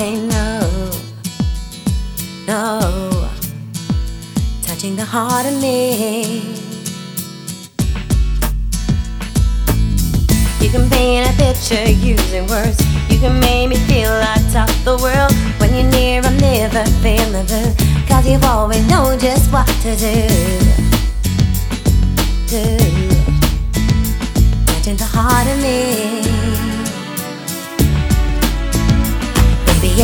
No, no, touching the heart of me. You can paint a picture using words. You can make me feel I top the world. When you're near, I'm never feeling blue, 'cause you've always known just what to do. Touching the heart of me.